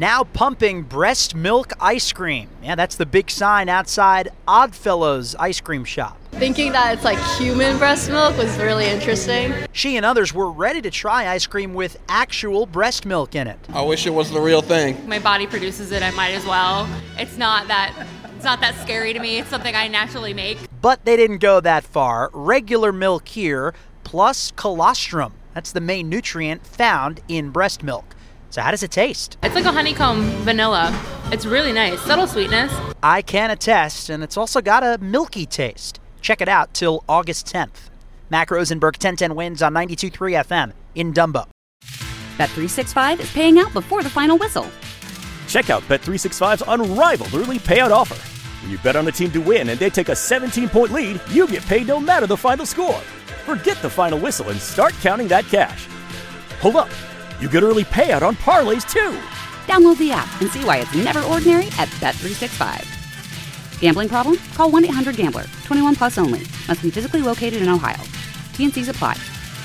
now pumping breast milk ice cream. Yeah, that's the big sign outside Oddfellows ice cream shop. Thinking that it's like human breast milk was really interesting. She and others were ready to try ice cream with actual breast milk in it. I wish it was the real thing. My body produces it, I might as well. It's not that scary to me. It's something I naturally make. But they didn't go that far. Regular milk here, plus colostrum. That's the main nutrient found in breast milk. So how does it taste? It's like a honeycomb vanilla. It's really nice. Subtle sweetness. I can attest, and it's also got a milky taste. Check it out till August 10th. Mac Rosenberg, 1010 wins on 92.3 FM in Dumbo. Bet365 is paying out before the final whistle. Check out Bet365's unrivaled early payout offer. When you bet on a team to win and they take a 17-point lead, you get paid no matter the final score. Forget the final whistle and start counting that cash. Hold up. You get early payout on parlays, too. Download the app and see why it's never ordinary at Bet365. Gambling problem? Call 1-800-GAMBLER. 21 plus only. Must be physically located in Ohio. T&Cs apply.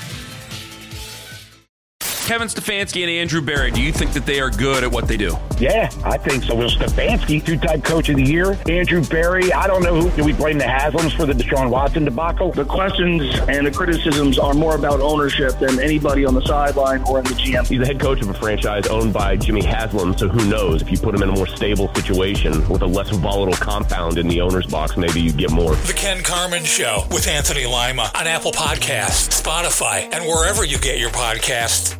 Kevin Stefanski and Andrew Berry, do you think that they are good at what they do? Yeah, I think so. Will Stefanski, two-time coach of the year. Andrew Berry, I don't know who. Do we blame the Haslams for the Deshaun Watson debacle? The questions and the criticisms are more about ownership than anybody on the sideline or in the GM. He's the head coach of a franchise owned by Jimmy Haslam, so who knows? If you put him in a more stable situation with a less volatile compound in the owner's box, maybe you get more. The Ken Carman Show with Anthony Lima on Apple Podcasts, Spotify, and wherever you get your podcasts.